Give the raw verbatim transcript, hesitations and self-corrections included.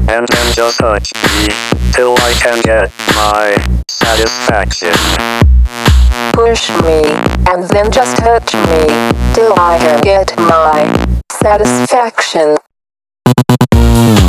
and then just touch me till I can get my satisfaction. Push me, and then just touch me till I can get my satisfaction.